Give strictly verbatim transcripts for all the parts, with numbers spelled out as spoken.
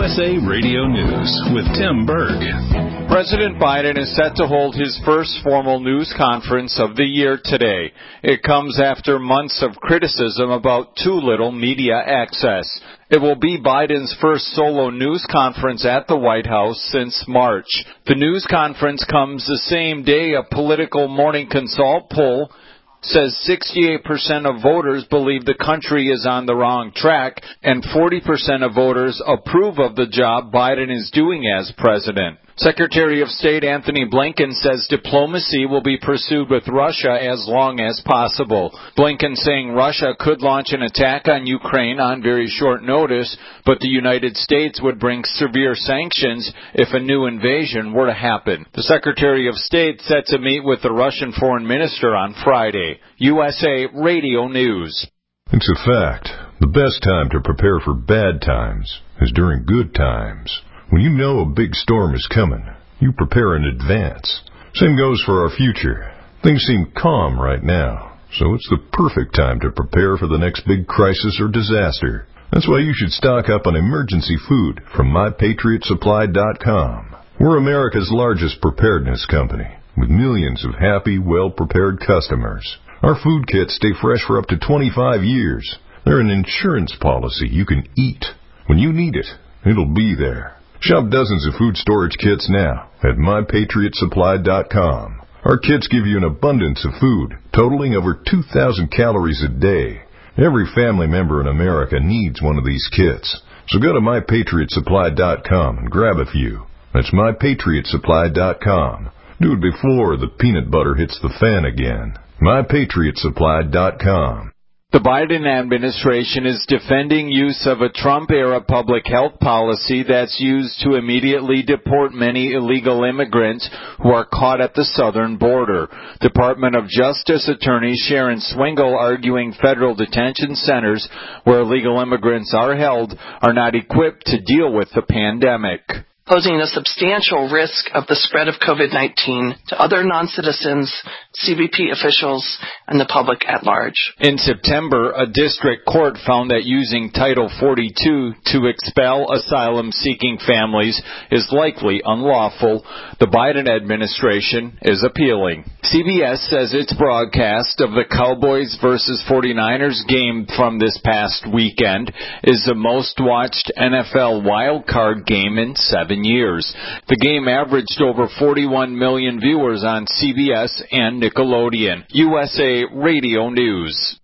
S A Radio News with Tim Berg. President Biden is set to hold his first formal news conference of the year today. It comes after months of criticism about too little media access. It will be Biden's first solo news conference at the White House since March. The news conference comes the same day a Political Morning Consult poll says sixty-eight percent of voters believe the country is on the wrong track, and forty percent of voters approve of the job Biden is doing as president. Secretary of State Antony Blinken says diplomacy will be pursued with Russia as long as possible. Blinken saying Russia could launch an attack on Ukraine on very short notice, but the United States would bring severe sanctions if a new invasion were to happen. The Secretary of State set to meet with the Russian Foreign Minister on Friday. U S A Radio News. It's a fact. The best time to prepare for bad times is during good times. When you know a big storm is coming, you prepare in advance. Same goes for our future. Things seem calm right now, so it's the perfect time to prepare for the next big crisis or disaster. That's why you should stock up on emergency food from my patriot supply dot com. We're America's largest preparedness company, with millions of happy, well-prepared customers. Our food kits stay fresh for up to twenty-five years. They're an insurance policy you can eat. When you need it, it'll be there. Shop dozens of food storage kits now at my patriot supply dot com. Our kits give you an abundance of food, totaling over two thousand calories a day. Every family member in America needs one of these kits. So go to my patriot supply dot com and grab a few. That's my patriot supply dot com. Do it before the peanut butter hits the fan again. my patriot supply dot com. The Biden administration is defending use of a Trump-era public health policy that's used to immediately deport many illegal immigrants who are caught at the southern border. Department of Justice Attorney Sharon Swingle arguing federal detention centers where illegal immigrants are held are not equipped to deal with the pandemic, posing a substantial risk of the spread of COVID nineteen to other non-citizens, C B P officials, and the public at large. In September, a district court found that using Title forty-two to expel asylum-seeking families is likely unlawful. The Biden administration is appealing. C B S says its broadcast of the Cowboys versus forty-niners game from this past weekend is the most-watched N F L wildcard game in seven years. The game averaged over forty-one million viewers on C B S and Nickelodeon. U S A Radio News.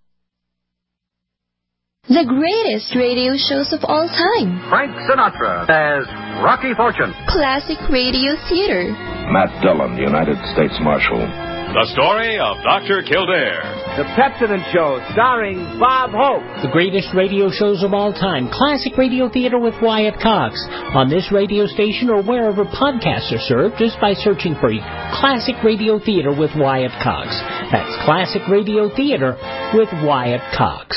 The greatest radio shows of all time. Frank Sinatra as Rocky Fortune. Classic radio theater. Matt Dillon, United States Marshal. The story of Doctor Kildare. The Pepsodent Show, starring Bob Hope. The greatest radio shows of all time. Classic Radio Theater with Wyatt Cox. On this radio station or wherever podcasts are served, just by searching for Classic Radio Theater with Wyatt Cox. That's Classic Radio Theater with Wyatt Cox.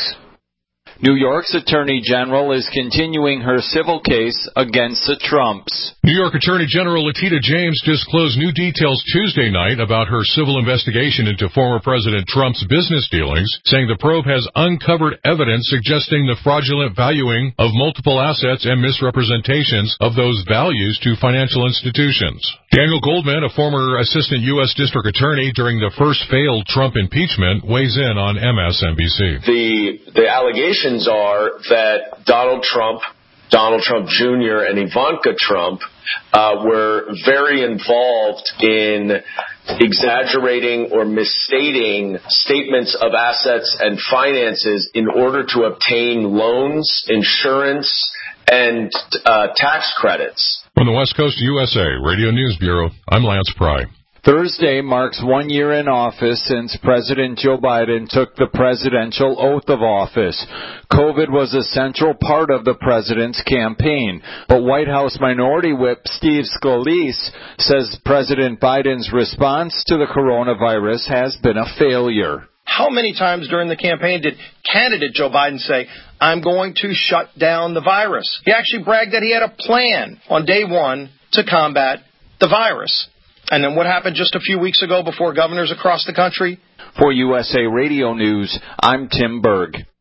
New York's Attorney General is continuing her civil case against the Trumps. New York Attorney General Letitia James disclosed new details Tuesday night about her civil investigation into former President Trump's business dealings, saying the probe has uncovered evidence suggesting the fraudulent valuing of multiple assets and misrepresentations of those values to financial institutions. Daniel Goldman, a former assistant U S District Attorney during the first failed Trump impeachment, weighs in on M S N B C. The, the allegations are that Donald Trump, Donald Trump Junior and Ivanka Trump uh, were very involved in exaggerating or misstating statements of assets and finances in order to obtain loans, insurance, and uh, tax credits. From the West Coast U S A Radio News Bureau, I'm Lance Pry. Thursday marks one year in office since President Joe Biden took the presidential oath of office. COVID was a central part of the president's campaign, but White House Minority Whip Steve Scalise says President Biden's response to the coronavirus has been a failure. How many times during the campaign did candidate Joe Biden say, I'm going to shut down the virus? He actually bragged that he had a plan on day one to combat the virus. And then what happened just a few weeks ago before governors across the country? For U S A Radio News, I'm Tim Berg.